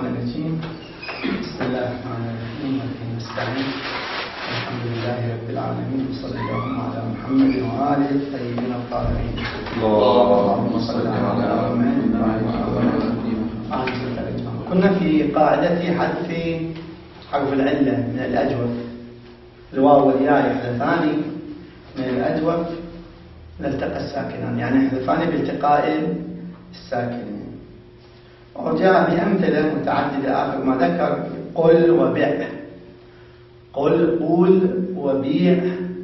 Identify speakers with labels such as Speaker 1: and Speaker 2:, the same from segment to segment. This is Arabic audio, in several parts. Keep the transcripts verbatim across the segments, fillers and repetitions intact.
Speaker 1: الرجيم. بسم الله الرحمن الرحيم. وبه نستعين. الحمد لله رب العالمين، وصلى الله على محمد وآله الطيبين الطاهرين.
Speaker 2: اللهم صل على محمد وعلى
Speaker 1: آله. كنا في قاعدة حذف حرف العلة من الأجوف. الواو والياء يحذفان من الأجوف لالتقى الساكنان، يعني يحذفان بالتقاء الساكنين. وجاء بأمثلة متعددة آخر ما ذكر: قل وبيع، قل قول وبيع.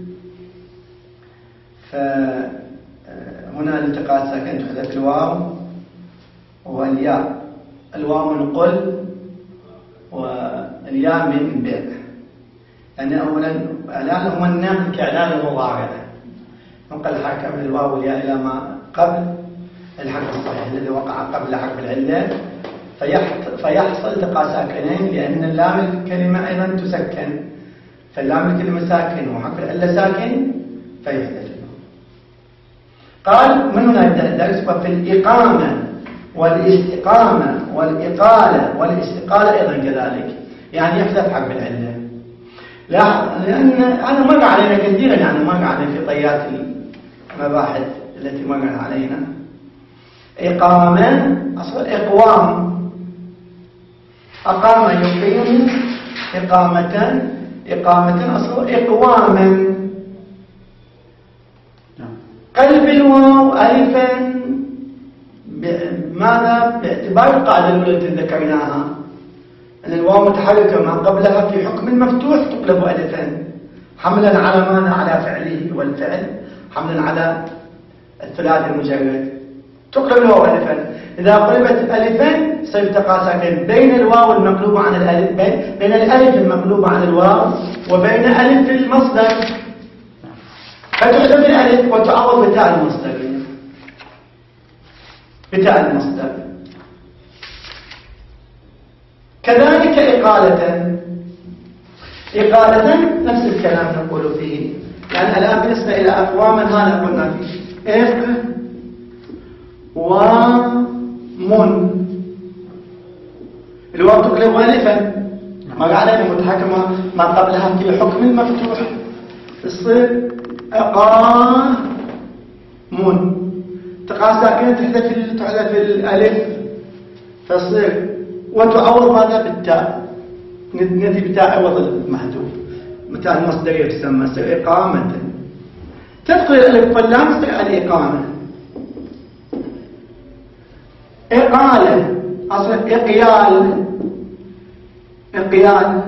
Speaker 1: فهنا التقاء الساكن تحذف الواو والياء، الواو من قل والياء من بيع. يعني أولا إعلان هو النقل كإعلان المضارع، نقل الحركة من الواو والياء إلى ما قبل الحرف الصحيح الذي وقع قبل حرف العلة، فيحصل التقاء ساكنين، لأن اللام الكلمة أيضا تسكن، فاللام الكلمة ساكن وحرف العلة ساكن فيحدث. قال من هنا يبدأ الدرس: وفي الإقامة والاستقامة والإقالة والاستقالة أيضا كذلك، يعني يحذف حرف العلة. لأن أنا مر علينا كثيرا، يعني مر علينا في طيات المباحث التي مرت علينا. إقامة أصل إقوام، أقام يقيم إقامة، إقامة أصل إقواما. قلب الواو ألفا ماذا؟ باعتبار القاعدة الأولى التي ذكرناها أن الواو متحركة ما قبلها في حكم المفتوح تقلب ألفا، حملا على ماذا؟ على فعله، والفعل حملا على الثلاثي المجرد، تقلب الواو ألفا. إذا قلبت ألفا سيلتقى ساكن بين الواو المقلوبة عن الألف، بين الألف المقلوبة عن الواو وبين ألف المصدر، فتحذف الألف وتعوض بتاء المصدر، بتاء المصدر. كذلك إقالة، إقالة نفس الكلام نقول فيه. يعني الآن بالنسبة إلى أقوام هذا قلنا فيه إق ومن، الواو تقلب ألفا ما علينا متحكمة ما قبلها في حكم المفتوح، تصير أقامن، تقع ساكنة تحذف تحذف الألف فتصير وتعوض ماذا؟ بالتاء، ندي بتاء عوض المحذوف، متى المصدرية تسمى تصير إقامة. تدخل الألف واللام تصير الإقامة. إقالة أصل إقيال، إقيال.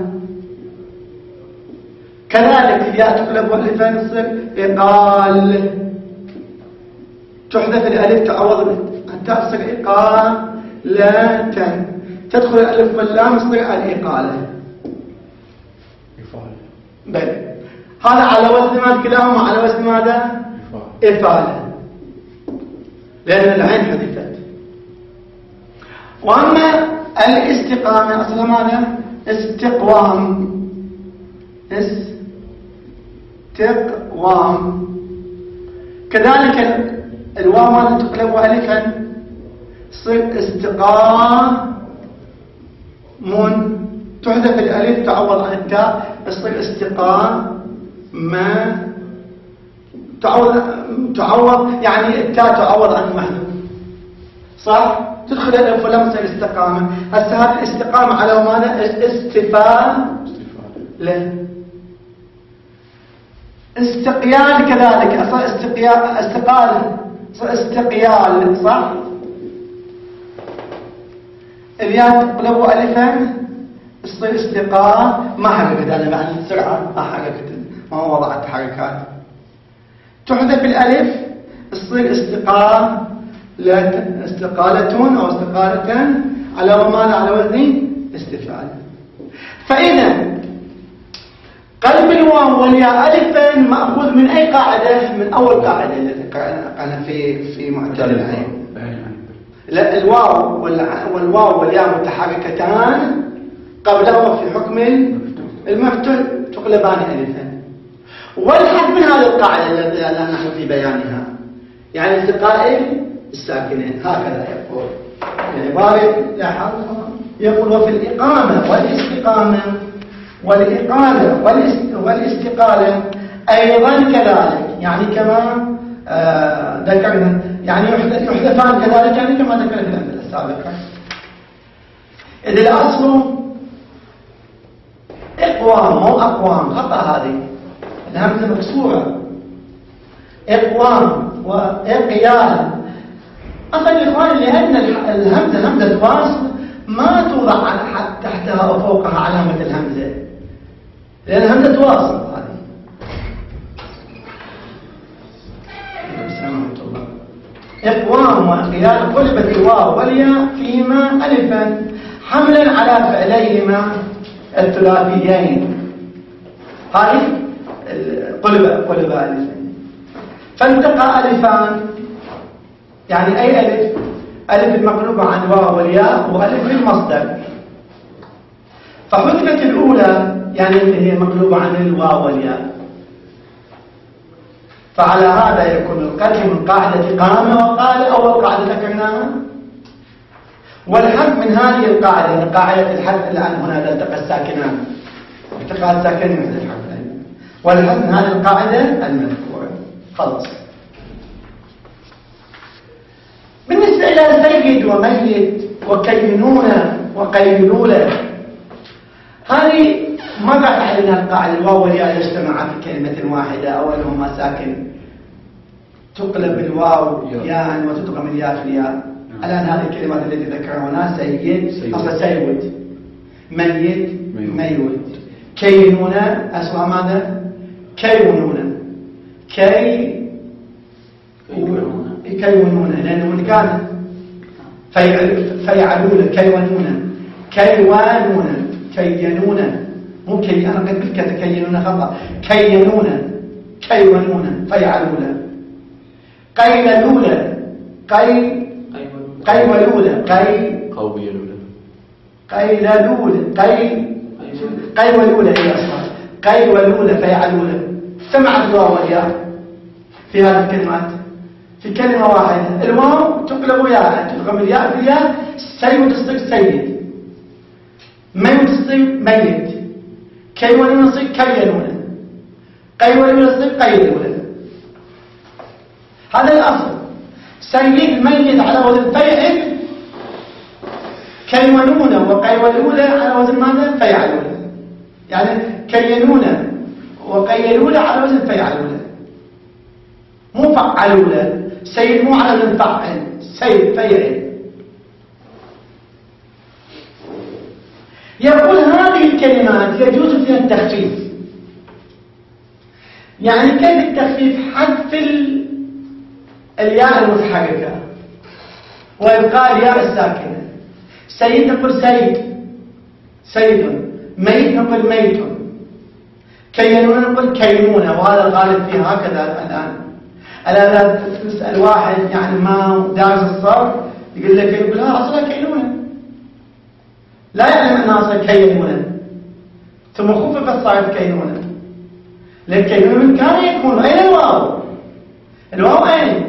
Speaker 1: كذلك الياء تقلب ألفا تصير إقال، تحذف الألف تعوض التاء تصير إقالة. تدخل الألف واللام تصير الإقالة. بل هذا على وزن ماذا؟ كلاهما على وزن ماذا؟ إفالة، لأن العين حذفت. وأما الاستقامة أصلا ماذا؟ استقوام، استقوام. كذلك الواو ماذا؟ تقلب ألفا تصير استقام، تحذف الألف تعوض عن التاء تصير استقام، ما تعوض تعوض يعني التاء تعوض عن المحذوف، صح؟ تدخل الألف واللام تصير استقامة. هسه هذه الاستقامة على ماذا؟ استفال له. استقيال كذلك أصلا استقيال، استقال استقيال، صح؟ الياء تقلب ألفا تصير استقام، ما حركت أنا بعد السرعة، ما حركت، ما وضعت حركات. تحذف الألف تصير استقام، لا استقالة أو استقالة على وماذا؟ على وزن استفعال. فإذا قلب الواو والياء ألفا مأخوذ من أي قاعدة؟ من أول قاعدة التي قلنا في في معتل العين. لا، الواو والواو والياء متحركتان قبلهما في حكم المفتوح تقلبان ألفا. والحد من هذه القاعدة التي لا نحن في بيانها، يعني التقاء الساكنين، هكذا يقول العبارة لا حرف يقول وفي الإقامة والاستقامة والإقالة والاستقالة أيضا كذلك، يعني كما آه ذكرنا، يعني يحذفان كذلك، يعني كما ذكرنا في الأمثلة السابقة. إذ الأصل إقوام مو أقوام، خطأ هذه الهمزة مكسورة، إقوام وإقيال. أصلا يا إخوان لأن الهمزة همزة واصل ما توضع تحتها أو فوقها علامة الهمزة، لأن الهمزة واصل هذه. إقوام وإقيال قلبت الواو والياء فيما ألفا حملا على فعليهما الثلاثيين. هذه قلب قلب ألفين، فالتقى ألفان، يعني أي ألف؟ ألف المقلوبة عن واو والياء، وألف المصدر. فحذفت الأولى يعني هي مقلوبة عن الواو والياء، فعلى هذا يكون القلب من قاعدة قام وقال أول قاعدة ذكرناها، والحذف من هذه القاعدة، قاعدة الحذف الآن هنا التقى الساكنان، التقى الساكنين مثل الحذف، والحذف من هذه القاعدة المذكورة. خلاص. بالنسبة إلى سيد وميت وكينونة وقيلولة، هذه ما قاعد علينا القاعدة الواو والياء يجتمعا في كلمة واحدة أو أنهما ساكن، تقلب الواو ياء وتدغم الياء في الياء. الآن هذه الكلمات التي ذكرها هنا سيد أصلا سيود، ميت ميود، كينونة أصلا ماذا؟ كيونونة، كي كيونونة، لأنه من كان فيعلون كيونونة، كيوانونة، كينونة، مو كي أنا قد قلت كينونة خطأ، كينونة، كيونونة، فيعلون، قيلولة، قي قيولولة، قي
Speaker 2: قويلولة،
Speaker 1: قيلولة، قي قيولولة هي أصلا قيولولة فيعلولة. سمعت الواو والياء في هذه الكلمات في كلمة واحدة، الواو تقلب ياء تدغم الياء في الياء، سيد تصير سيد، ميت تصير ميت، كيونون تصير كينونة، قيولولة تصير قيلولة. هذا الأصل. سيد ميت على وزن فيعل، كيونونة وقيولولة على وزن ماذا؟ فيعلولة، يعني كينونة وقيلولة على وزن فيعلولة، مو فعلولة. سيد مو على وزن فعل، سيد فيعل. يقول هذه الكلمات يجوز فيها التخفيف. يعني كيف التخفيف؟ حذف الياء المتحركة وإبقاء الياء الساكنة. سيد نقول سيد سيد، ميت نقول ميت، كينونة نقول كينونة، وهذا الغالب فيه هكذا الآن. الآن تسأل واحد يعني ما دارس الصرف يقول لك يقول ها أصلا كينونة، لا يعلم أنها أصلا كينونة، ثم خفف صارت كينونة. لأن كينونة كان يكون أين الواو؟ الواو أين؟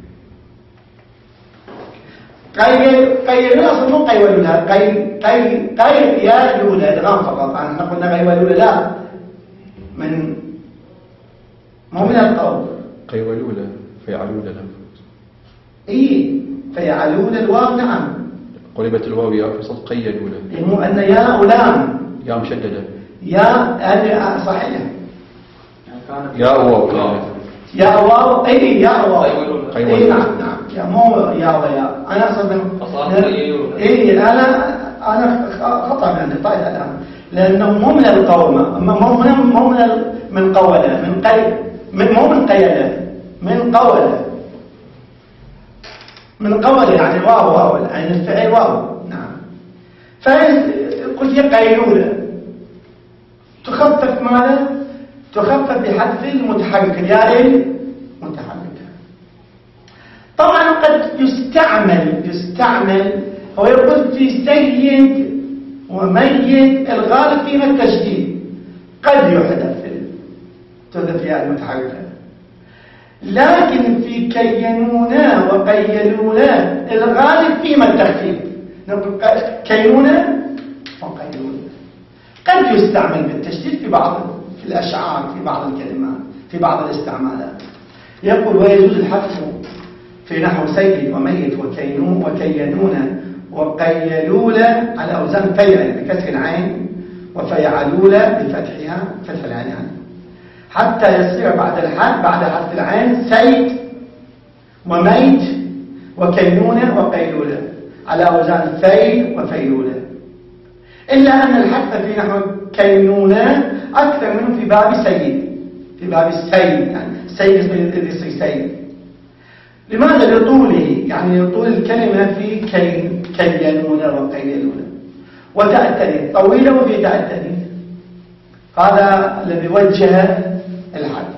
Speaker 1: قيلولة أصلا مو قيولولة، قي قي قي يا لولة إدغام فقط. أنا نقول قيولولة لا، من مو من القول.
Speaker 2: قيولولة فيعلولة لا.
Speaker 1: إيه فيعلولة الواو نعم.
Speaker 2: قلبت الواو ياء في صوت قيلولة.
Speaker 1: مو أن ياء ولام.
Speaker 2: ياء مشددة.
Speaker 1: ياء هذه صحيح.
Speaker 2: ياء واو.
Speaker 1: ياء واو إيه ياء واو.
Speaker 2: إيه
Speaker 1: نعم نعم. يا مو ياء وياء. أنا أصلا إيه أنا أنا خطأ من عندي طيب الآن، لأنه مو من القومة، مو من مو من من قولة، من قي من مو من قيلة، من قولة، من قولة يعني واو واو يعني الفعل واو نعم. فقلت هي قيلولة تخفف ماذا؟ تخفف بحذف المتحرك، الياء المتحركة. طبعا قد يستعمل يستعمل هو يقول في سيد وميت الغالب فيما التشديد، قد يحذف تحذف الياء المتحركة، لكن في كينونا وقيلونا الغالب فيما التخفيف، نقول كينونة وقيلولة. قد يستعمل بالتشديد في بعض في الأشعار، في بعض الكلمات، في بعض الاستعمالات. يقول ويجوز الحذف في نحو سيد وميت وكينون وكينون وقيلولة على أوزان فيعل بكسر العين وفيعلولة بفتحها فتح العين يعني. حتى يصير بعد الحذف بعد حذف العين سيد وميت وكينونة وقيلولة على أوزان فيل وفيلولة. إلا أن الحذف في نحو كينونة أكثر منه في باب سيد، في باب السيد يعني السيد اسمه يصير سيد. لماذا؟ لطوله، يعني لطول الكلمة في كي كينونة وقيلولة وتأتني طويلة وفي تأتني. هذا الذي وجه الحد.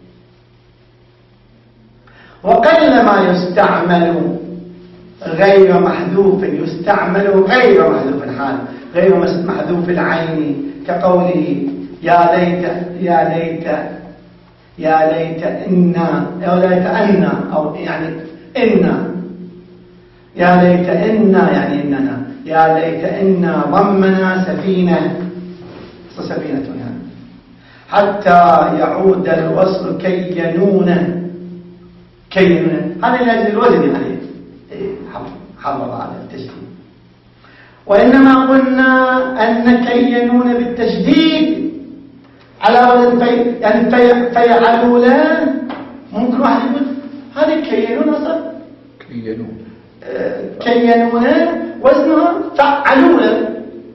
Speaker 1: وقل ما يستعمل غير محذوف، يستعمل غير محذوف حال غير محذوف العين كقوله يا ليت يا ليت يا ليت إنا يا ليت أن أو يعني إنا يا ليت إنا يعني إننا يا ليت إنا ضمنا سفينة سفينة يعني حتى يعود الوصل كينونا كينونا. هذا لأجل الوزن يعني حافظ على التشديد. وإنما قلنا أن كينون بالتشديد على وزن في يعني في فيعلولا. ممكن واحد يقول هذه كينون أصلا
Speaker 2: كينون
Speaker 1: آه كينون وزنها فعلولا،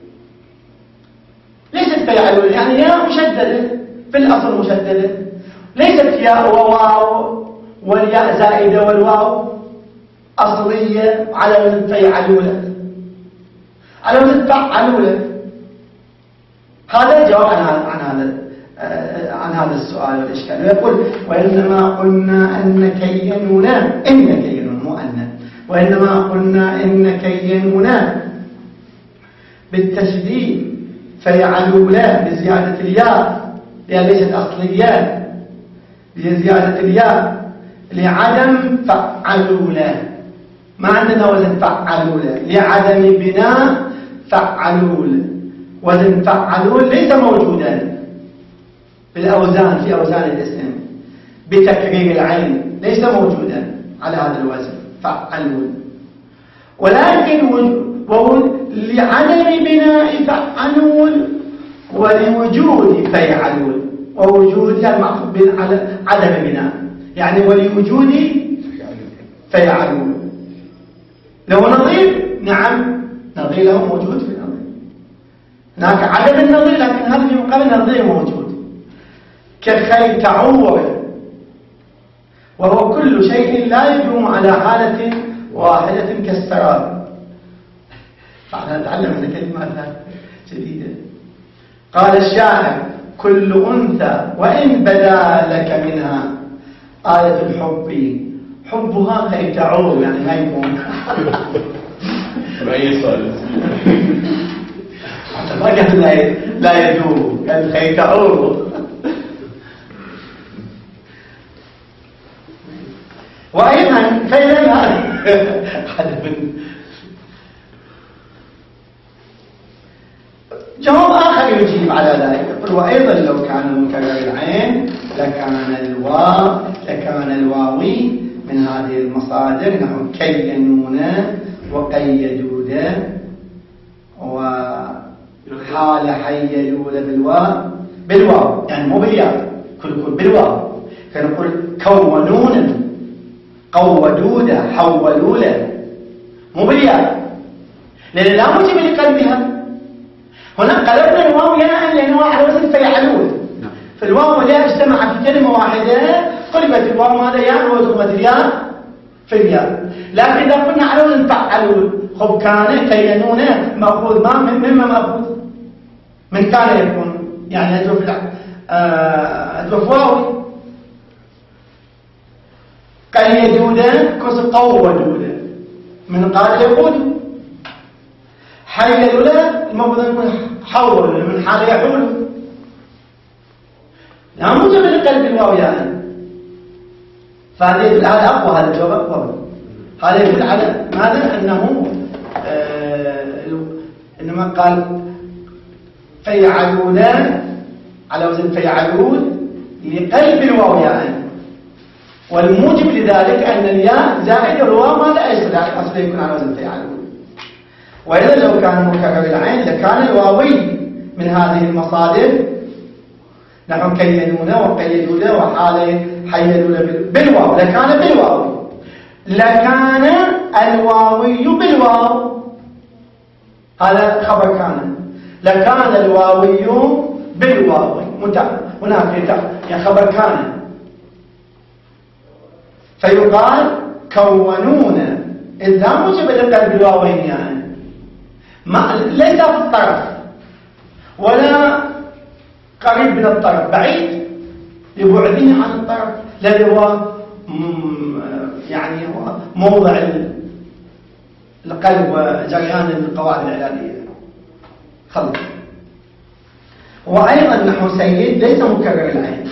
Speaker 1: ليست فيعلولا يعني ياء مشددة في الأصل مشددة، ليست ياء وواو والياء زائدة والواو أصلية على وزن فيعلولا على وزن فعلولا. هذا الجواب عن عن هذا عن هذا السؤال والإشكال. ويقول وإنما قلنا أن كينونا إن كينون مؤنث وإنما قلنا إن كينونا بالتشديد فيعلولا بزيادة الياء لأن ليست أصلية بزيادة الياء لعدم فعلولا. ما عندنا وزن فعلولا لعدم بناء فعلول. وزن فعلول ليس موجودا بالأوزان في أوزان الاسم بتكرير العين، ليس موجودا على هذا الوزن فعلول، ولكن لعدم بناء فعلول ولوجود فيعلول. ووجود يعني معطوف على عدم بناء يعني ولوجود فيعلول. لو نظير نعم نظير له موجود في النظير، هناك عدم النظير لكن هذا في مقابل نظير موجود كخيتعور، وهو كل شيء لا يدوم على حالة واحدة كالسراب. فعلا نتعلم من كلمات جديدة. قال الشاعر كل أنثى وإن بدا لك منها آية الحب حبها خيتعور يعني ما يكون
Speaker 2: بأي صالح
Speaker 1: ما قال لا يدوم قال خيتعور. وأيضا فإذا هذا من جواب آخر يجيب على ذلك. يقول وأيضا لو كان مكرر العين لكان الواو لكان الواوي من هذه المصادر نحو كينونا وقيدودا وحال حيلولا بالواو بالواو يعني مو بالياء كل كل بالواو. فنقول كونونا قودودا حولولا مو بالياء لأن لا موجب لقلبها. هنا قلبنا الواو ياء لأنه على وزن فيعلول. فالواو والياء اجتمعت في كلمة واحدة قلبت الواو هذا ياء وضمت الياء في الياء. لكن إذا قلنا على وزن فعلول خب كان كينون مأخوذ ما مما مأخوذ من كان يكون يعني أدرف أدرف واوي قيدودا كوز قودودا من قال يقود حيلولا المفروض يكون حول من حال يحول. لا موجب لقلب الواو يعني. فهذا يدل على أقوى هذا الجواب أقوى. هذا يدل على ماذا؟ أنه آه لما قال فيعلون على وزن فيعلون لقلب الواو ياء، والموجب لذلك أن الياء زائد الواو ما لا يصل أصلا يكون على وزن فيعلون. وإذا لو كان مكرر العين لكان الواوي من هذه المصادر نحن كينون وقيدون وحال حيلون بالواو، لكان بالواو، لكان الواوي بالواو، هذا خبر كان، لكان الواوي بالواو هناك يعني خبر كان، فيقال كونون إذا موجب لقلب الواوين يعني ما ليس في الطرف ولا قريب من الطرف، بعيد لبعده عن الطرف، الذي هو يعني هو موضع القلب وجريان القواعد العلاجية. خلص. وأيضا نحو سيد ليس مكرر العين،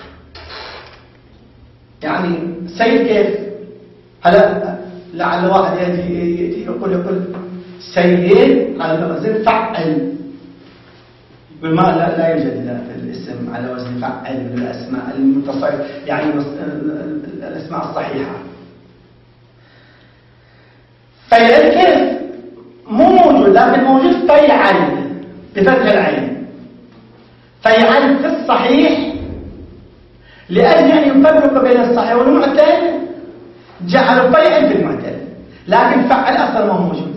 Speaker 1: يعني سيد كيف؟ هلا لعل واحد يأتي يقول يقول سيد على وزن فعل، بالما لا, لا يوجد الاسم على وزن فعل من الأسماء المتصرف يعني الأسماء الصحيحة. فيعل كيف؟ مو موجود، لكن موجود فيعل بفتح العين، فيعل في الصحيح لأجل أن يفرق بين الصحيح والمعتل جعلوا فيعل في المعتل، لكن فعل أصلا ما موجود.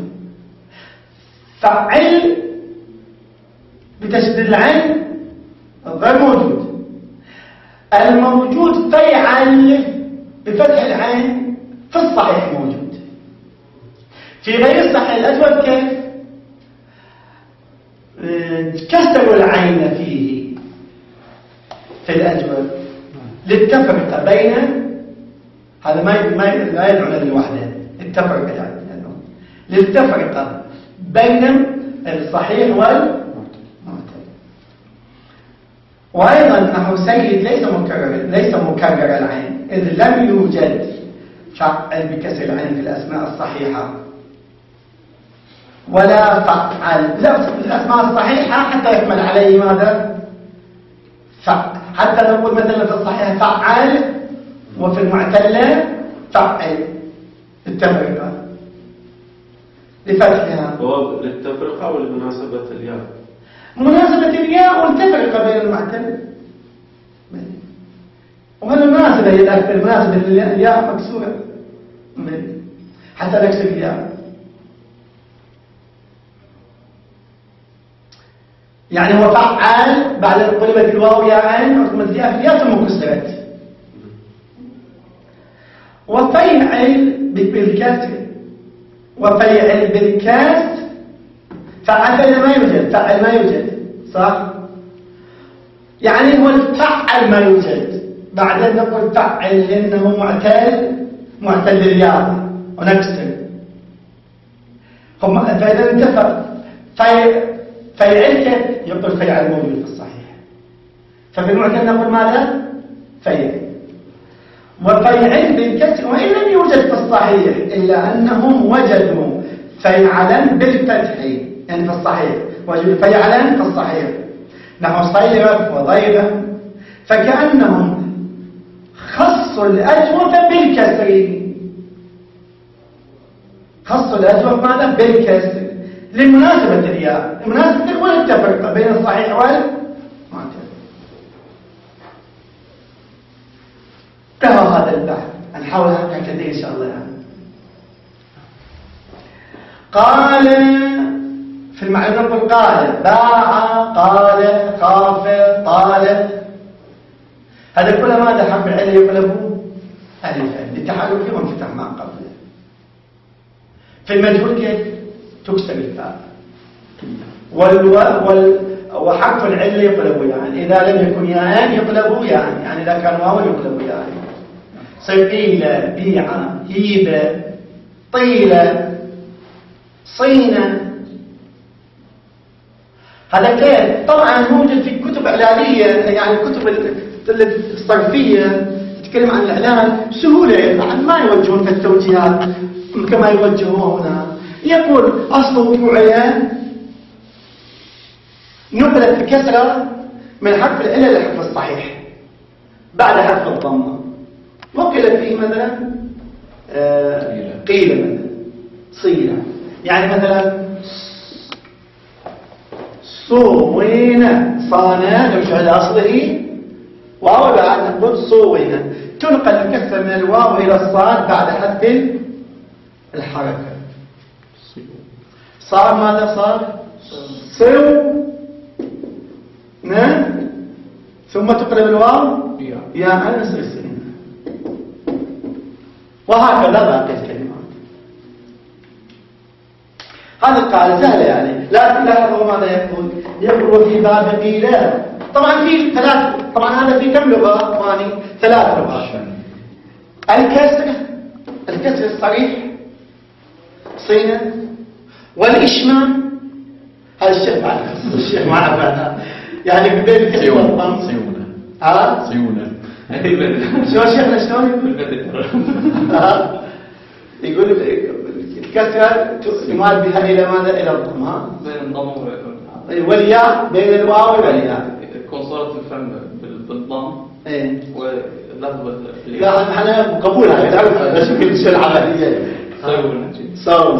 Speaker 1: فعل بتشديد العين غير موجود، الموجود فيعل بفتح العين في الصحيح موجود، في غير الصحيح الأجود كيف؟ كسروا العين فيه في الأجود للتفرقة بين هذا ما ما لا يدعو للوحدة، التفرقة يعني للتفرقة بين الصحيح والمعتل. وأيضا نحو سيد ليس مكرر ليس مكرر العين، إذ لم يوجد فعل بكسر العين في الأسماء الصحيحة ولا فعل الأسماء الصحيحة حتى يكمل عليه ماذا؟ فعل. حتى نقول مثلا في الصحيح فعل وفي المعتلة فعل، التفرقة لفتحها.
Speaker 3: هو للتفرقة ولمناسبة الياء؟
Speaker 1: مناسبة الياء والتفرقة بين المعتل، وهذا المناسبة هي الأكثر، المناسبة الياء مكسورة حتى نكسر الياء، يعني هو فعل بعد قلبت الواو ياء وقلبت الياء ثم كسرت. وفيعل بالكسر وفيعل بالكسر فعل ما يوجد، فعل ما يوجد صح؟ يعني هو الفعل ما يوجد، بعدين نقول فعل لأنه معتل معتل الياء ونكسر، فإذا انتفى في فيعل يقول فيعل موجود في الصحيح، ففي المعتل نقول ماذا؟ فيعل. وفيعل بالكسر وإن لم يوجد في الصحيح إلا أنهم وجدوا فيعلا بالفتح، يعني في الصحيح وجدوا فيعلا في الصحيح نحو صيرف وضيرة، فكأنهم خصوا الأجوف بالكسر، خصوا الأجوف ماذا؟ بالكسر لمناسبة الياء، لمناسبة والتفرقة بين الصحيح والمعتل. ترى هذا البحث نحاول هكذا إن شاء الله يعني. قال في المعنى نقول قال باع، قال خاف، طال، هذا كل ماذا حرف العلة يقلبه ألفا للتحرك وانفتح ما قبله. في المجهول كيف تكسر الفاء، وال وحرف العلة يقلب يعني، إذا لم يكن ياء يقلب يعني، يعني إذا كان واو يقلب يعني. صقيلة، بيعة، هيبة، طيلة، صينة، هذا كيف؟ طبعا موجود في كتب إعلانية، يعني كتب الصرفية تتكلم عن الإعلان سهولة، يعني ما يوجهون في التوجيهات كما يوجهون هنا. يقول أصله وعيان نقلت الكسرة من حرف العلة للحرف الصحيح بعد حرف الضمة. وقلت فيه مثلا آه قيل مثلا صيلة، يعني مثلا صوينا صانا نمشي على أصله واو بعد نقول صوينا، تنقل الكسرة من الواو إلى الصاد بعد حذف الحركة. صار ماذا صار؟ سو نعم، ثم تقلب الواو يا أنا سيسين، وهكذا باقي الكلمات. هذه القاعدة سهلة يعني، لكن لاحظوا ماذا يقول؟ يقول في باب قيل. طبعا في ثلاث، طبعا هذا في كم لغة ثاني؟ ثلاث لغات. الكسر، الكسر الصريح صينا، والإشمام هذا الشيخ معنا الشيخ معنا بعدها يعني بين الكسر والضم
Speaker 2: صيونة
Speaker 1: ها
Speaker 2: صيونة
Speaker 1: شو شيخنا شلون يقول؟ يقول الكسر يمال بها إلى ماذا؟ إلى الضم. ها
Speaker 4: بين الضم
Speaker 1: والياء بين الواو والياء
Speaker 4: يكون صورة الفم بالضم
Speaker 1: ايه
Speaker 4: ولفظ
Speaker 1: لا احنا قبول هذا تعرف بس كل شيء العمليه صوم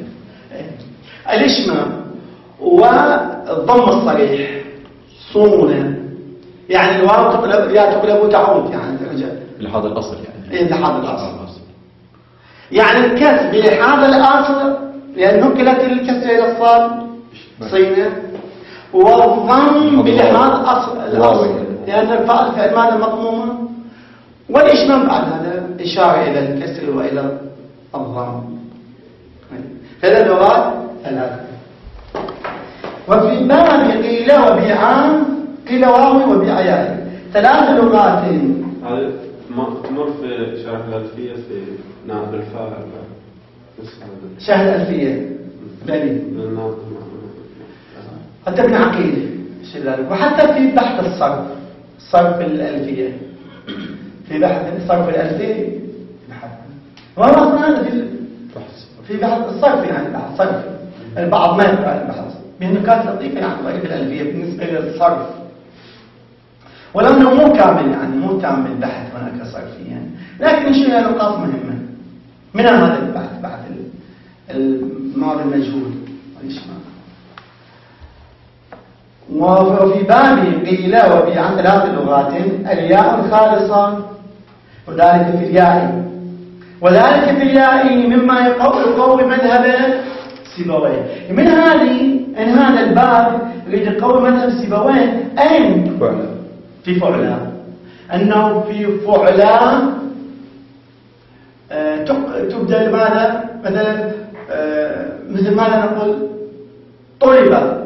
Speaker 1: الاشمام والضم الصريح صونه، يعني الواو تقلب يا تقلب وتعود يعني
Speaker 2: لهذا الاصل يعني
Speaker 1: ايه لهذا الاصل، يعني الكسر بهذا الاصل لان نقلت الكسر الى الصاد صينه، والضم بهذا الاصل الاصل لان الفاء الفعل ماذا مضمومه، والاشمام بعد هذا اشاره الى الكسر والى الضم. ثلاث لغات ثلاثه. وفي باب قيل وبيعان قيل واو وبيعيان ثلاث لغات.
Speaker 3: هذا تمر في شرح الألفية في نائب الفاعل.
Speaker 1: شرح الألفية بلي حتى ابن عقيل وحتى في بحث الصرف، صرف الألفية، في بحث صرف الألفية بحث وهو أصلا في في بحث الصرف، يعني بحث صرف البعض ما يقرأ البحث من نقاط لطيفة عن طريق الألفية بالنسبة للصرف، ولو أنه مو كامل يعني مو كامل بحث هناك صرفي يعني، لكن شيء نقاط مهمة من هذا البحث، بحث الماضي المجهول والإشمام. وفي باب قيل وبيعان ثلاث لغات الياء الخالصة وذلك في الياء، وذلك في الياء مما يقوي مذهب سيبويه. من هذه ان هذا الباب يريد يقوي مذهب سيبويه اين؟ في فعلا، انه في فعلا آه تبدل ماذا؟ مثلا آه مثل ماذا نقول؟ طيبه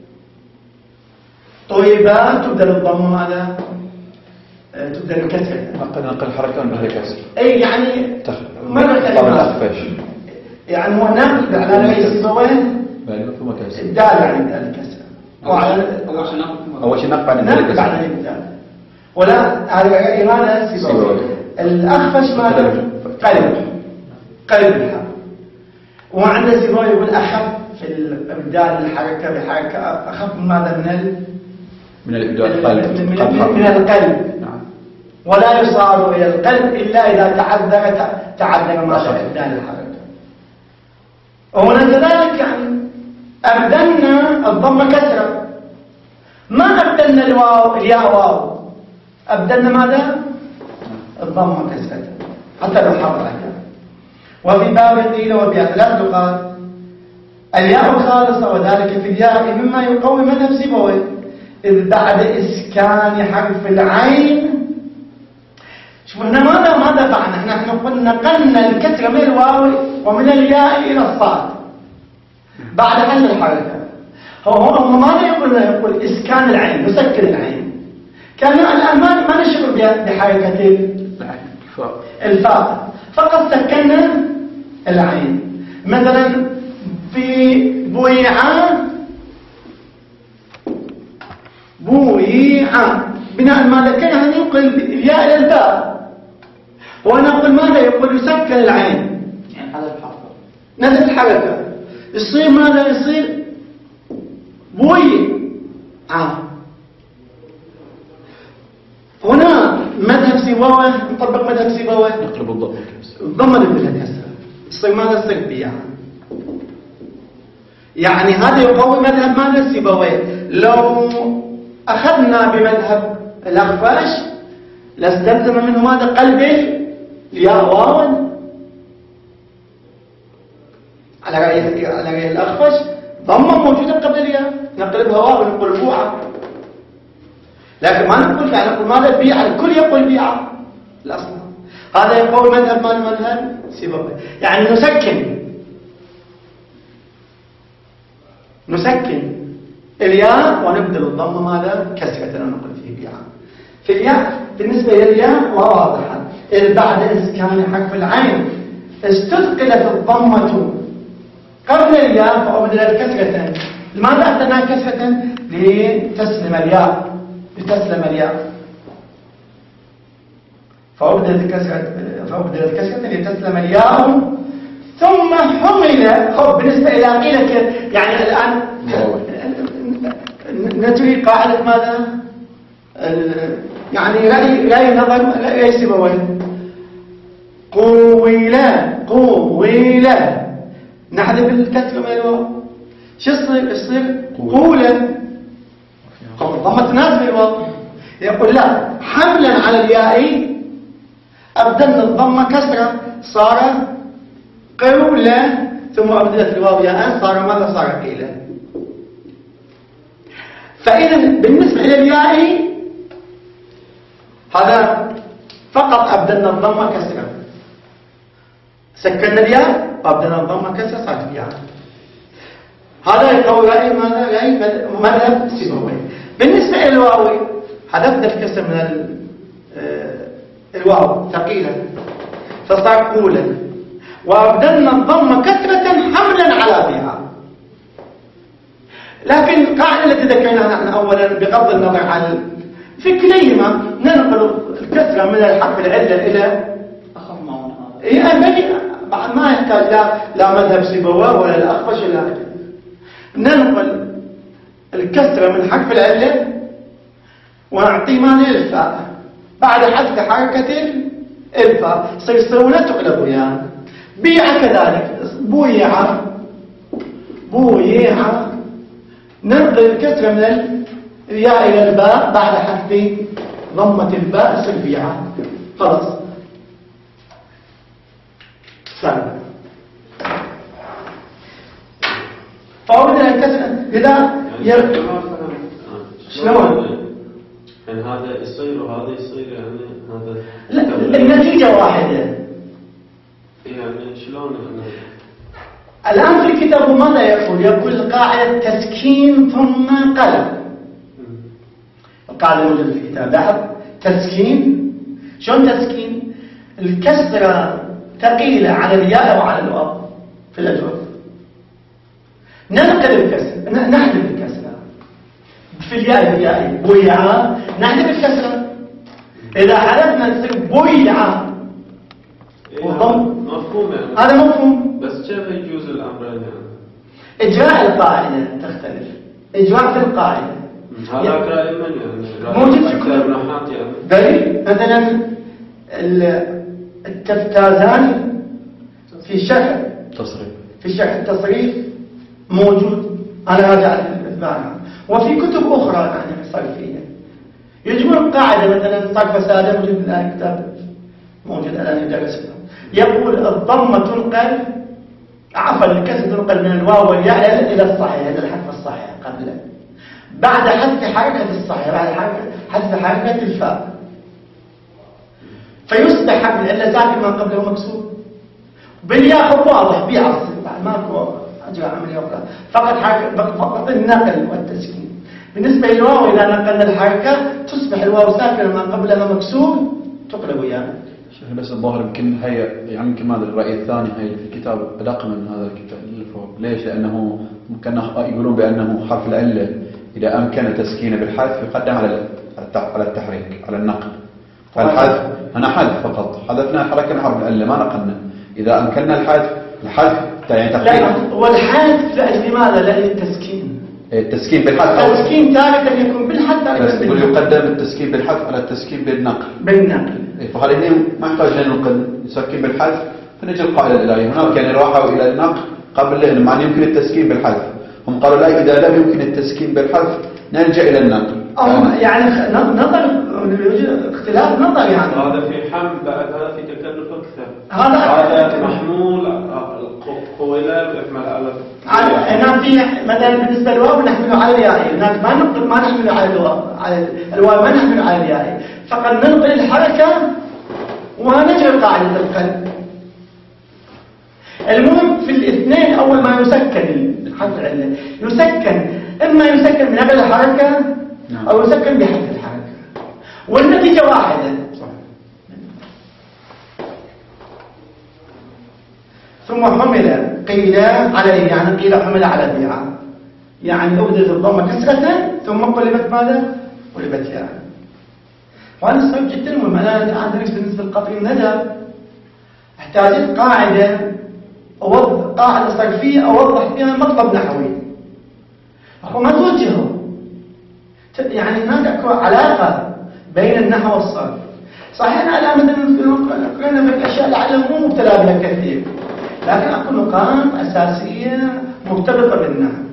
Speaker 1: طيبه تبدل الضم ماذا؟ آه تبدل الكسر،
Speaker 2: نقل نقل حركان بهذا الكسر
Speaker 1: اي يعني
Speaker 2: مرة كلمات
Speaker 1: يعني هو نقل على رئيس سيبويه
Speaker 2: ثم كسر
Speaker 1: الدال يعني الكسر
Speaker 4: أول شيء
Speaker 2: أول شيء نقل بعد
Speaker 1: نقل بعد الدال، ولا على إيمان سيبويه الأخفش ماذا؟ قلب قلب الحرف، وعند سيبويه يقول أخف في الإبدال الحركة بحركة أخف من ماذا؟ من ال
Speaker 2: من الإبدال
Speaker 1: من, من القلب، ولا يصار إلى القلب إلا إذا تعذر تعذر ماذا؟ إبدال الحركة. ومن ذلك يعني أبدلنا الضم كسرة، ما أبدلنا الواو الياء واو، أبدلنا ماذا؟ الضم كسرة حتى لو حضرك. وفي باب قيل وبيع ثلاث لغات الياء الخالصة وذلك في الياء مما يقوي مذهب سيبويه، إذ بعد إسكان حرف العين. شوف احنا ماذا ماذا فعلنا؟ احنا قلنا نقلنا الكسر من الواو ومن الياء إلى الصاد بعد حل الحركة. هو هو ماذا يقول؟ يقول إسكان العين، نسكن العين. كان الآن ما ما نشعر بحركة الفاء، فقط سكننا العين. مثلا في بويعة بويعة بناء ماذا كان يعني ينقل الياء إلى الباء، وأنا أقول ماذا يقول؟ يسكن العين
Speaker 4: يعني هذا الحرف
Speaker 1: نفس الحركة يصير ماذا؟ يصير بوي عام. هنا مذهب سيبويه نطبق مذهب سيبويه
Speaker 2: نقلب الضم
Speaker 1: الضمة نبدلها كسرة تصير ماذا تصير بيع. يعني هذا يقوي مذهب ماذا سيبويه. لو أخذنا بمذهب الأخفش لاستلزم منه ماذا قلبه الياء واو على رأي على رأي الأخفش ضمة موجودة قبل الياء نقلبها واو ونقول بوعة. لكن ما نقول يعني نقول ماذا بيع الكل يقول بيع الأصل. هذا يقول مذهب ما المذهب سيبويه. يعني نسكن نسكن الياء ونبدل الضمة ماذا كسرة ونقول فيه بيع. في الياء بالنسبة للياء واضحة إذ بعد إسكان حرف العين استثقلت الضمة قبل الياء فأبدلت كسرة. لماذا أخذناها كسرة؟ لتسلم الياء لتسلم الياء فأبدلت كسرة فأبدلت كسرة لتسلم الياء ثم حمل. خب بالنسبة إلى قيلة يعني الآن نجري قاعدة ماذا يعني رأي رأي نظر رأي سيبويه قويلا قويلا نحذف الكسر من الواو شو يصير يصير قولا ضمة تناسب الواو. يقول لا حملا على الياء أبدلنا الضمة كسرة صار قولا ثم أبدلت الواو ياء صار ماذا صار قيلا. فإذا بالنسبة إلى الياء هذا فقط أبدلنا الضمة كسرة سكننا الياء وأبدلنا الضمة كسرة صارت الياء. هذا يقول رأي ماذا رأي مذهب سيبويه. بالنسبة إلى الواو حذفنا الكسر من الواو ثقيلا فصار قولا وأبدلنا الضمة كسرة حملا على بيعا. لكن القاعدة التي ذكرناها نحن أولا بغض النظر عن في كليهما ننقل الكسرة من الحرف العلة إلى
Speaker 4: أخف ما هون هذا
Speaker 1: يعني ما يحتاج لا لا مذهب سيبويه ولا الأخفش ولا ننقل الكسرة من حرف العلة ونعطي معنى الفاء بعد حذف حركة الفاء يصيرون تقلبوا يعني بيع كذلك بويع بويع ننقل الكسرة من الياء إلى الباء بعد حذف ضمة الباء يصير بيع خلاص سهل. فأردنا الكسرة إذا
Speaker 3: يعني
Speaker 1: شلون
Speaker 3: يعني هذا يصير وهذا يصير يعني هذا
Speaker 1: لا النتيجة واحدة
Speaker 3: يعني شلون يعني
Speaker 1: الآن في الكتاب ماذا يقول؟ يقول قاعدة تسكين ثم قلب. القاعدة موجودة في الكتاب لاحظ تسكين شلون تسكين؟ الكسرة ثقيلة على الياء وعلى الواو في الأجوف ننقل الكسر نحذف الكسرة في الياء الياء بويعة نحذف الكسرة إذا حذفنا تصير بويعة وضم
Speaker 3: مفهوم يعني
Speaker 1: هذا مفهوم.
Speaker 3: بس كيف يجوز الأمرين يعني
Speaker 1: إجراء القاعدة تختلف إجراء في القاعدة
Speaker 3: هذا رأي من يعني
Speaker 1: موجود في كل
Speaker 3: النحات يعني
Speaker 1: دليل مثلا التفتازاني في شرح
Speaker 2: تصريف
Speaker 1: في شرح التصريف موجود أنا راجع الإثبات وفي كتب أخرى يعني صرفية يجمع القاعدة مثلا صرف فسادة موجود الآن كتاب موجود الآن يدرسنا يقول الضمة تنقل عفوا الكسر تنقل من الواو والياء إلى الصحيح هذا الحرف الصحيح قبله بعد حذف حركة الصحيح بعد حذف حركة الفاء فيصبح حرف العلة ساكن ما قبله مكسور بالياء واضح بيعص ماكو أجرى عملية أخرى فقط حركة فقط النقل والتسكين. بالنسبة للواو إذا نقلنا الحركة تصبح الواو ساكنة ما قبلها مكسور تقلب يعني.
Speaker 2: شيخ بس الظاهر يمكن هي يعني يمكن ماذا الرأي الثاني هي في الكتاب أدق من هذا الكتاب اللي فوق. ليش؟ لأنه ممكن يقولون بأنه حرف العلة إذا أمكن تسكينه بالحذف يقدم على على التحريك على النقل. فالحذف هنا حذف فقط حذفنا حركة حرف العلة ما نقلنا. إذا أمكننا الحذف الحذف يعني تقريبا
Speaker 1: لا والحذف لأجل ماذا؟ لأجل التسكين
Speaker 2: التسكين بالحذف أو
Speaker 1: التسكين تارة يكون بالحذف
Speaker 2: بس
Speaker 1: تارة
Speaker 2: تقول
Speaker 1: بالنقل.
Speaker 2: يقدم التسكين بالحذف على التسكين بالنقل.
Speaker 1: بالنقل.
Speaker 2: فهذا الاثنين ما يحتاج ننقل نسكن بالحذف، فنجي القاعدة الإلهية هناك يعني راحوا إلى النقل قبل لأن معنى يمكن التسكين بالحذف، هم قالوا لا إذا لم يمكن التسكين بالحذف نرجع إلى النقل.
Speaker 1: أو يعني نظر اختلاف نظر يعني.
Speaker 3: هذا في حمل بعد هذا في تكلف أكثر.
Speaker 1: هذا
Speaker 3: هذا محمول قويلة بيحمل على.
Speaker 1: هناك في مثلا بالنسبة للواو نحمله على الياء، هناك ما نقل ما نحمله على الواو، على الواو ما نحمله على الياء، فقد ننقل الحركة ونجري قاعدة القلب. المهم في الاثنين أول ما يسكن حرف العلة يسكن، إما يسكن بنقل الحركة أو يسكن بحذف الحركة، والنتيجة واحدة. ثم حمل قيل عليه، يعني قيل حمل على بيعة، يعني أبدت الضمة كسرة ثم قلبت ماذا؟ قلبت ياء. وهذا صعب جدا مهم. أنا الآن درس بالنسبة للقطعي الندى احتاجت قاعدة أوضح قاعدة صرفية أوضح فيها مطلب نحوي، وما توجهه يعني هناك أكو علاقة بين النحو والصرف. صحيح أنا الآن مثلا قرأنا في الأشياء لعلها مو مبتلى بها كثير، لكن أكو نقاط أساسية مرتبطة بالنحو.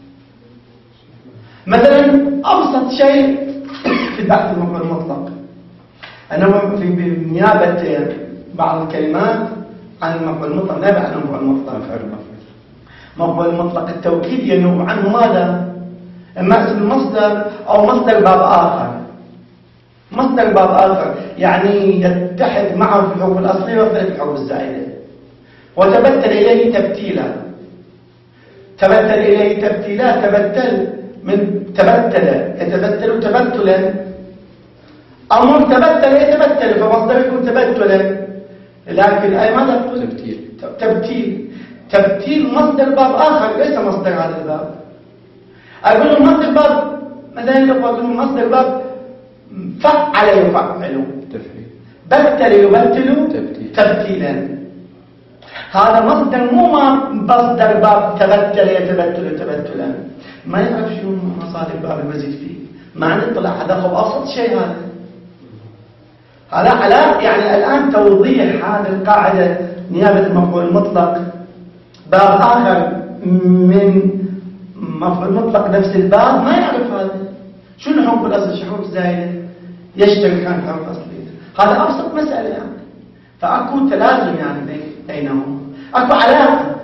Speaker 1: مثلا أبسط شيء في البحث المطلق، أنا في نيابة بعض الكلمات عن المفعول المطلق لا عن المفعول المطلق. المفعول المطلق التوكيد ينوب عنه ماذا؟ إما اسم المصدر أو مصدر باب آخر. مصدر باب آخر يعني يتحد معه في الحروف الأصلية ويختلف في الحروف الزائدة. وتبتل إليه تبتيلا، تبتل إليه تبتيلا، تبتل من تبتل يتبتل تبتلا، أمر تبتل يتبتل فمصدر يكون تبتلا، لكن أي ماذا تقول؟
Speaker 2: تبتيل.
Speaker 1: تبتيل تبتيل مصدر باب آخر ليس مصدر هذا الباب. أقول مصدر باب مثلا لو أقول مصدر باب فعل يفعل، بتل يبتل تبتيلا، هذا مصدر مو مصدر باب تبتل يتبتل تبتلا، ما يعرف شو مصادر باب المزيد فيه، ما نطلع هذا هو أبسط شيء. هذا هذا على يعني الآن توضيح هذه القاعدة نيابة المفعول المطلق باب آخر من مفعول مطلق نفس الباب ما يعرف هذا شو الحروف الأصل شو الحروف الزائدة يشتركان في الحروف الأصلية. هذا أبسط مسألة يعني، فأكو تلازم يعني بينهم، أكو علاقة.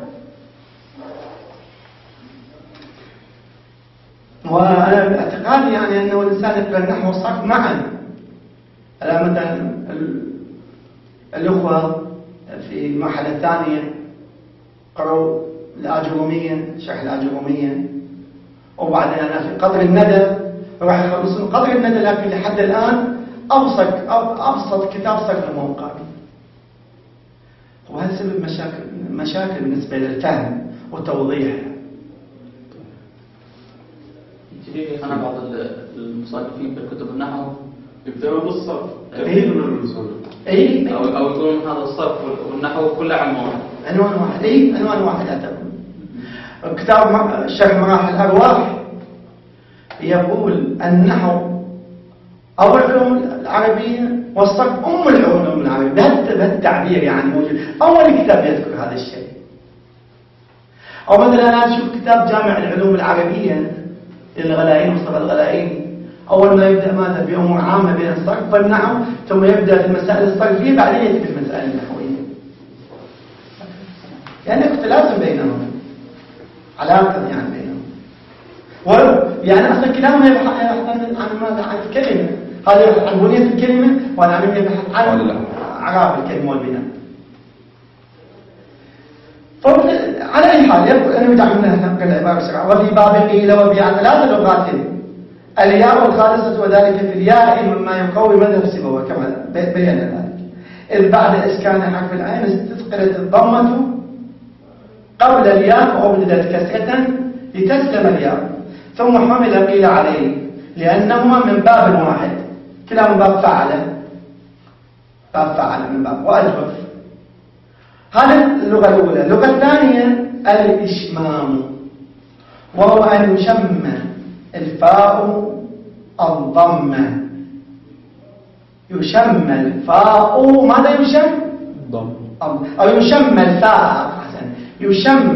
Speaker 1: وأنا اعتقادي يعني أنه الإنسان يقرأ النحو والصرف معا. ألا مثلا الأخوة في المرحلة الثانية قرأوا الآجرومية، شرح الآجرومية، وبعدين أنا في قدر الندى راح يخلصون قدر الندى، لكن لحد الآن أبسط أبسط كتاب صرف الموقع، وهذا سبب مشاكل مشاكل بالنسبة للفهم والتوضيح.
Speaker 4: أنا بعض المصنفين في كتب النحو
Speaker 3: يبدأوا بالصرف
Speaker 1: كثير
Speaker 3: من المصنف
Speaker 1: أي
Speaker 4: أو أو يقولون هذا الصرف والنحو كله عنوان
Speaker 1: عنوان واحد. أي عنوان واحد لا تكون. كتاب شرح مراحل الأرواح يقول النحو أو العلوم العربية والصرف أم العلوم العربية، بهذا التعبير يعني موجود. أول كتاب يذكر هذا الشيء. أو مثلا أنا أشوف كتاب جامع العلوم العربية للغلائين مصطفى الغلائين، أول ما يبدأ ماذا بأمور عامة بين الصرف والنحو، ثم يبدأ في المسائل الصرفية بعدين يأتي في المسائل النحوية. يعني اختلاف بينهم، علاقة يعني بينهم. ولو يعني أصلا كلامنا يبحث عن ماذا؟ عن الكلمة، هذا يبحث عن بنية الكلمة، وأنا عم يبحث عن أعراب الكلمة والبناء. على أي حال أنا بدأ منها نقل العبارة بسرعة. وفي باب قيل وبيع ثلاث لغات، الياء الخالصة وذلك في الياء مما يقوي مذهب سيبويه كما بينا ذلك، إذ بعد إسكان حرف العين استثقلت الضمة قبل الياء وأبدلت كسرة لتسلم الياء، ثم حمل قيل عليه لأنهما من باب واحد، كلاهما باب فعل، باب فعل من باب وأجوف. هذه اللغة الأولى. اللغة الثانية الإشمام، وهو أن يشم الفاء الضمة. يشم الفاء ماذا يشم؟
Speaker 2: ضم.
Speaker 1: أو يشم الفاء حسن يشم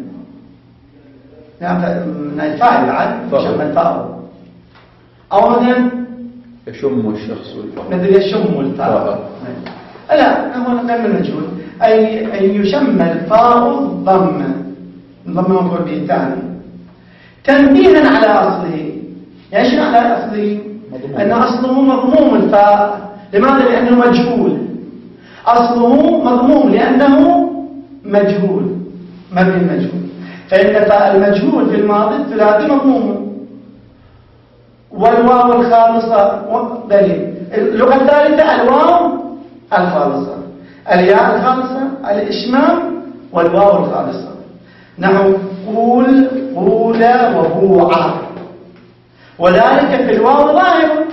Speaker 1: من الفاء بعد يشم الفاء أو مثلا
Speaker 2: يشم الشخص الفاء
Speaker 1: مثل يشم الفاء. لا هو غير مجهول. أي أن يشم الفاء الضمة. الضمة مفعول به الثاني تنبيها على أصله. يعني شنو على أصله؟ أن أصله مضموم الفاء. لماذا؟ لأنه مجهول. أصله مضموم لأنه مجهول مبني المجهول. فإن فاء المجهول في الماضي الثلاثي مضموم. والواو الخالصة دليل. اللغة الثالثة الواو الخالصة الياء الخالصة الإشمام والواو الخالصة. نحو قول قول وبوعة وذلك في الواو ظاهر.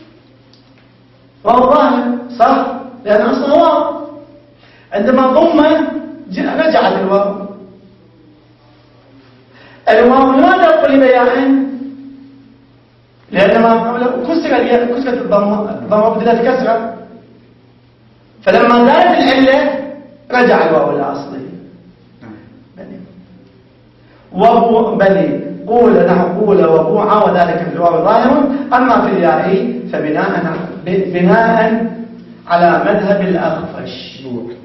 Speaker 1: واو ظاهر صح لأن أصله واو. عندما ضم رجعت الواو. الواو لماذا قلب ياء؟ لأنما كسر كسرت الضمة الضمة بدلت كسرة فلما زالت العلة رجع الواو إلى أصله. وبو بني قول نحو قول وبوعة وذلك في الواو ظاهر. أما في الياء فبناء بناء على مذهب الأخفش.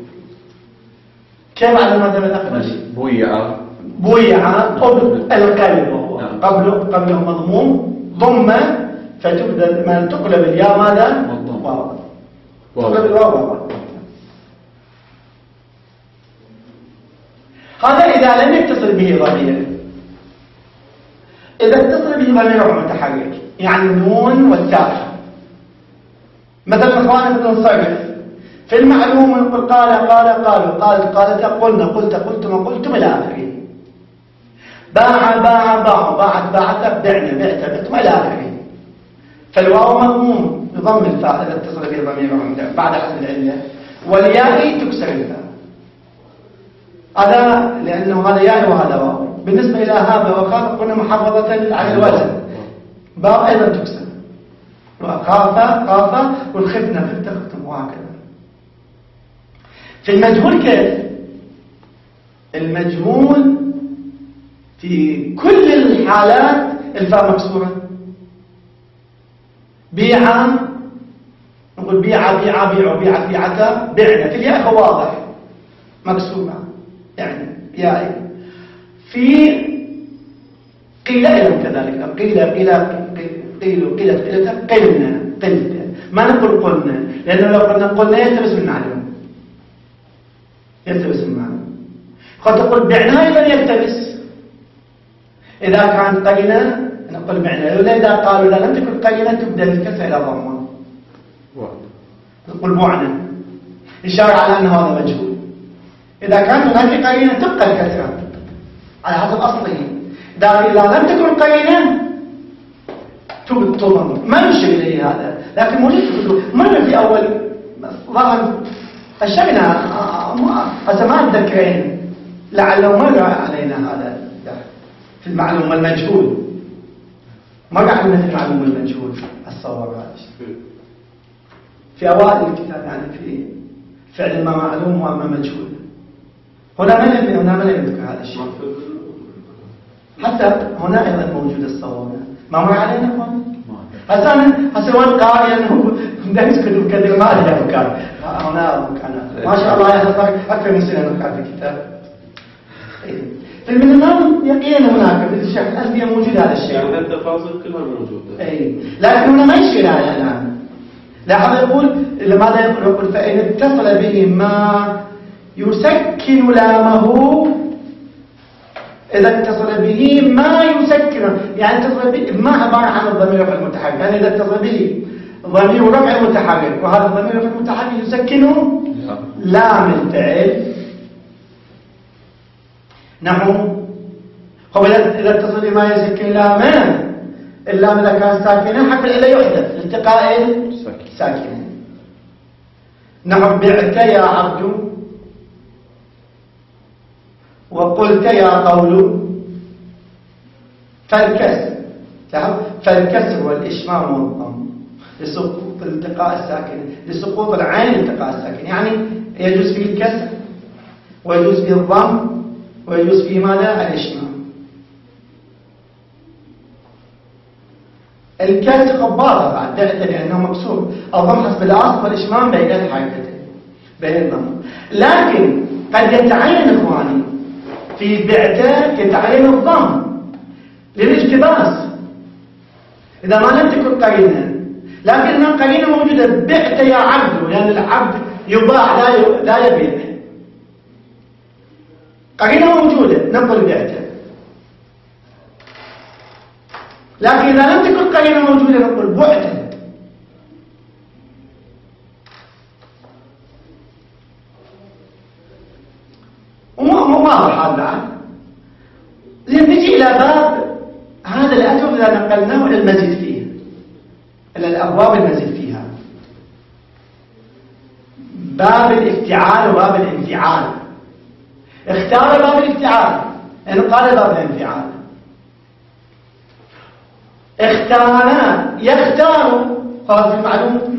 Speaker 1: كيف على مذهب الأخفش؟
Speaker 2: بويعة
Speaker 1: بويعة قبل القلب قبله قبله مضموم ضمة فتبدل ما تقلب الياء ماذا؟ واو. تقلب الواو واو. هذا إذا لم يتصل به ضمير. إذا اتصل به ضمير متحرك يعني النون والتاء. مثلا إخواننا بنصرف في المعلوم نقول قال قال قالوا قالت قالت قلنا قلت قلتم قلتم إلى آخره. باع باع باع باعت باعت بعنا بعت بعتم إلى آخره. فالواو مضموم يضم الفاء إذا اتصل به ضمير بعد حذف العلة والياء تكسر الفاء. هذا لأنه هذا ياء وهذا واو. بالنسبة إلى هذا وخاف قلنا محافظة على الوزن. باء أيضا تكسر. وخاف خاف والخفنا في التختم وهكذا. في المجهول كيف؟ المجهول في كل الحالات الفاء مكسورة. بيع نقول بيع بيع بيع بيعت بيعتا بعنا في الياء واضح مكسورة يعني ياء. في قيل أيضا كذلك قيل قيل قيل قيل قيل قلنا قلت ما نقول قلنا لأنه لو قلنا قلنا يلتبس المعلوم يلتبس المعنى. قد تقول بعنا أيضا يلتبس إذا كانت قرينة نقول بعنا. ولا إذا قالوا لا لم تكن قرينة تبدأ الكسر إلى ضمة نقول بعنا إشارة على أن هذا مجهول. إذا كان هناك قرينة تبقى الكسرة على حسب أصله. إذا لم تكن قرينة تضم ما نشير إليه هذا. لكن موجود في الكتب مرة في أول ظهر الشغلة أسماء الذكرين لعله مر علينا هذا في المعلوم والمجهول. مر علينا في المعلوم والمجهول الصواب في أوائل الكتاب يعني في فعل ما معلوم وما مجهول. هنا من يذكر هنا من يذكر هذا الشيء. حتى هنا أيضا موجود الصواب ما مر علينا فهم. هسه هسه وين قال انه ندرس كتب كثير ما له مكان هنا مكان ما شاء الله يحفظك اكثر من سنه مكان في الكتاب. في المنام يقينا هناك في الشيخ الألفية موجود هذا الشيء.
Speaker 3: يعني التفاصيل كلها موجوده.
Speaker 1: اي لكن هنا ما يشكل على الان. لاحظ يقول لماذا يقول فإن اتصل به ما يسكن لامه. إذا اتصل به ما يسكن يعني اتصل به ما عبارة عن الضمير الرفع المتحرك. يعني إذا اتصل به ضمير رفع متحرك وهذا الضمير الرفع المتحرك يسكنه لام الفعل. نحو هو إذا اتصل به ما يسكن لاما اللام إذا كان ساكنا حتى إلا يحدث التقاء ساكن. نحو بعت يا عبد وقلت يا قول فالكسر فالكسر والإشمام والضم لسقوط الالتقاء الساكن، لسقوط العين الالتقاء الساكن، يعني يجوز فيه الكسر ويجوز فيه الضم ويجوز فيه ماذا؟ الإشمام. الكسر خباطة بعد لأنه مكسور، الضم حسب الأصل والإشمام بين الحركتين بين الضم. لكن قد يتعين إخواني في بعته يتعين الضم للاجتباس إذا ما لم تكن قرينة، لكن قرينة موجودة بعت يا عبد، لأن يعني العبد يباع لا لا يبيع، قرينة موجودة نقول بعته. لكن إذا لم تكن قرينة موجودة نقول بعته. مو واضح هذا. زين نجي إلى باب هذا الأثر إذا نقلناه إلى المزيد فيه، إلى الأبواب المزيد فيها، باب الافتعال وباب الانفعال. اختار باب الافتعال إن قال باب الانفعال، اختارنا يختار خلاص المعلوم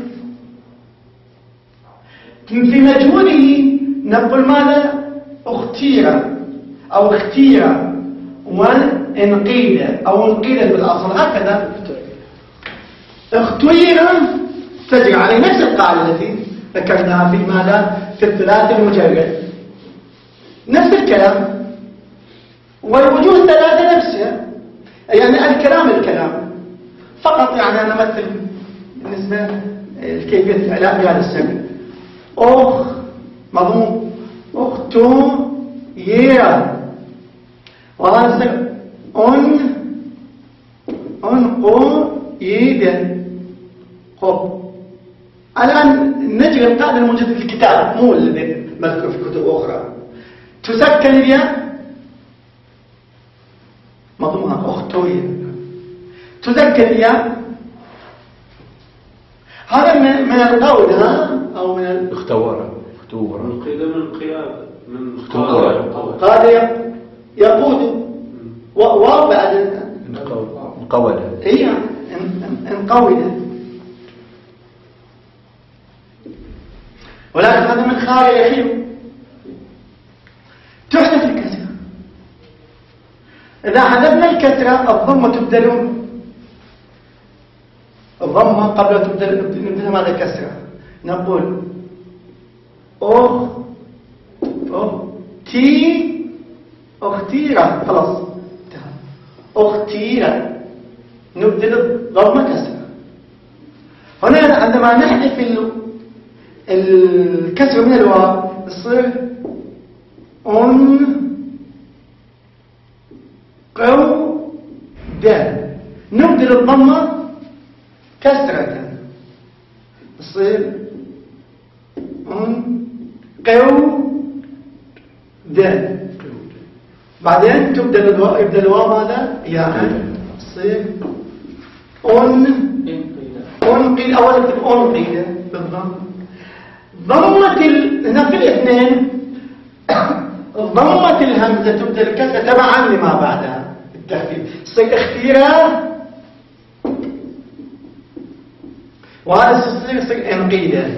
Speaker 1: في مجهوله نقول ماذا؟ اختير أو اختير وانقيد أو انقيد بالأصل هكذا. اختير تجري عليه نفس القاعدة التي ذكرناها في ماذا؟ في الثلاث المجرد، نفس الكلام والوجوه الثلاثة نفسها، يعني الكلام الكلام فقط. يعني أنا مثل بالنسبة لكيفية الإعلام بهذا السبب، أخ مضمون أختو يرى وهذا أن أنقو يدا خب. الآن نجري القاعدة الموجودة في الكتاب مو الذي مذكور في كتب أخرى. تسكن الياء مضمونها أختوية، تسكن الياء هذا من من القول ها أو من
Speaker 2: اختوارة اختوارة
Speaker 3: من قيد من قياد من
Speaker 2: اختوارة
Speaker 1: هذا يقود واو بعد
Speaker 2: انقودة
Speaker 1: هي انقودة، ولكن هذا من خارج يحيو تحدث الكسرة. إذا حذفنا الكسرة الضمة تبدل، الضمة قبل تبدل نبدل ماذا الكسرة؟ نقول أخ أخ تي اختيرة خلاص اختيرة نبدل الضمة كسرة. هنا عندما نحذف الكسر من الواو يصير أن قو دا، نبدل الضمة كسرة يصير أن قو دا. بعدين تبدأ الواو يبدأ الواو ماذا؟ يعني تصير أن أنقل أول اكتب أنقل بالضم. ضمة ال... هنا في الاثنين ضمة الهمزة تبدأ الكسرة تبعا لما بعدها التخفيف تصير اختيرا، وهذا يصير يصير انقيدا.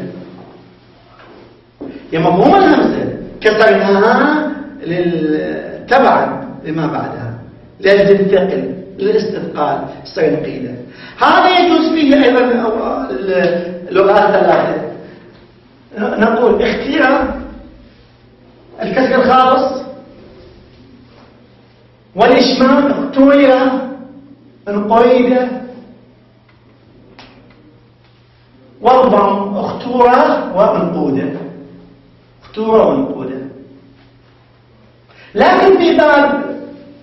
Speaker 1: يا مفهوم الهمزة كسرناها لل تبعا لما بعدها لأجل الثقل للاستثقال تصير انقيدا. هذا يجوز فيه أيضا اللغات الثلاثة. نقول اختيار الكسر الخالص والإشمام اختويرة انقيدة، والضم اختورة وانقودة اختورة وانقودة. لكن في باب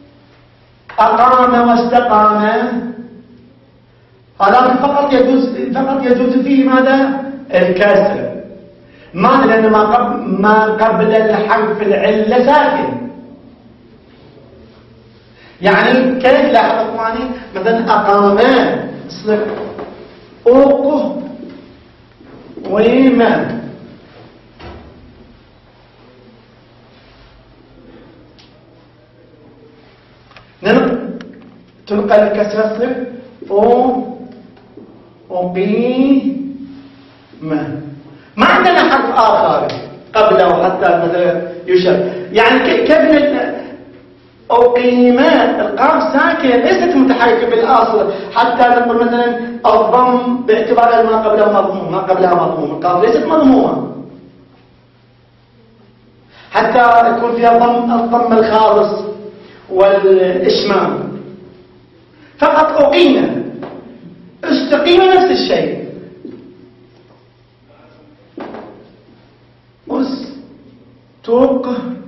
Speaker 1: أقام واستقام هذا فقط يجوز فقط يجوز فيه ماذا؟ الكسر. ماذا؟ لأن ما قبل ما قبل الحرف العلة ساكن. يعني كيف لاحظ اخواني؟ مثلا أقام يصير أوق وما، تلقى الكسرة تصير أو أقيم. ما عندنا حرف آخر قبله حتى مثلا يشر. يعني كيف أقيم القاف ساكن ليست متحركة بالأصل حتى نقول مثلا الضم باعتبار ما قبله مضموم، ما قبلها مضموم، القاف ليست مضمومة حتى يكون فيها ضم الضم الخالص والإشمام. فقط أقيم. استقيم نفس الشيء. استق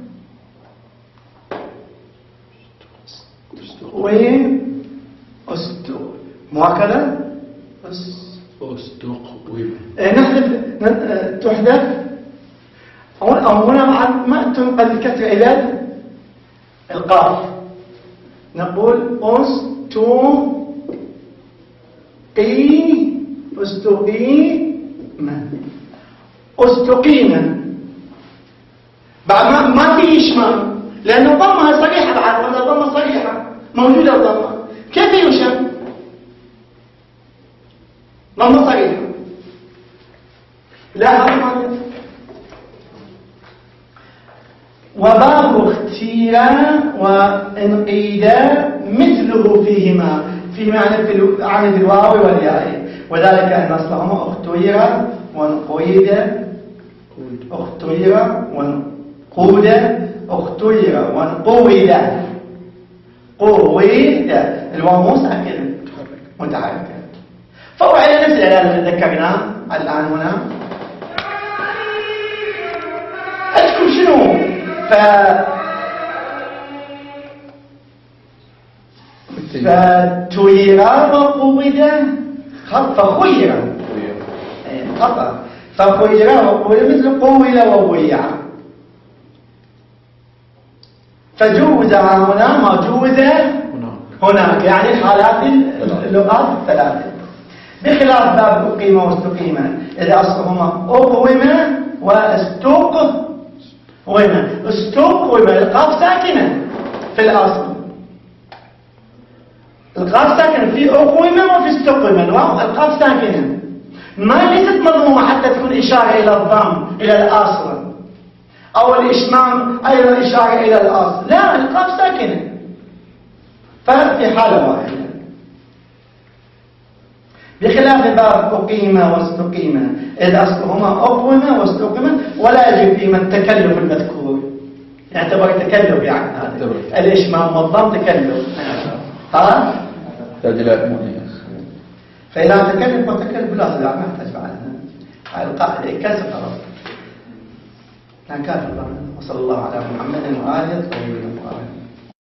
Speaker 1: وين استق مو هكذا
Speaker 2: استقوم.
Speaker 1: نحذف تحذف او هنا ما تنقل الكسر الى القاف. نقول استو قي استقيم استقيم. بعد ما ما في إشمام لأنه ضمها صريحة، بعد ولا ضمها صريحة موجودة الضمة، كيف يشم؟ ضمها صريحة. لا هذا وباب اختيرا وانقيدا مثله فيهما في معنى في عن الواو والياء، وذلك أن أصلهما اختيرا وانقيدا اختيرا وانقيدا قود اختير وانقود قود الواو مو ساكنه متحركه. فهو على نفس العلاج اللي ذكرناه الان هنا. عندكم شنو؟ ف فتويرا وقود فخيرا خطأ. فخيرا وقود مثل قول وويع. فجوز هنا ما جوز هناك، يعني حالات اللغات الثلاثة، بخلاف باب أقيم واستقيم إذا أصلهما أقوم واستقوم. استقوم القاف ساكنة في الأصل، القاف ساكنة في أقوم وفي استقوم. القاف ساكنة ما ليست مضمومة حتى تكون إشارة إلى الضم إلى الأصل أو الإشمام أيضا إشارة إلى الأصل. لا، القاف ساكنة ففي حالة واحدة، بخلاف باب أقيم واستقيم إذ أصلهما أقوم واستقيم ولا يجب فيما التكلف المذكور. يعتبر تكلف يعني هذا الإشمام والضم تكلف. ها؟
Speaker 2: تجلى مؤنث.
Speaker 1: فإذا تكلف وتكلف لا لا ما يحتاج بعدها القاعدة كسر خلاص. كان كافر. وصلى الله على محمد وآله وصحبه وسلم.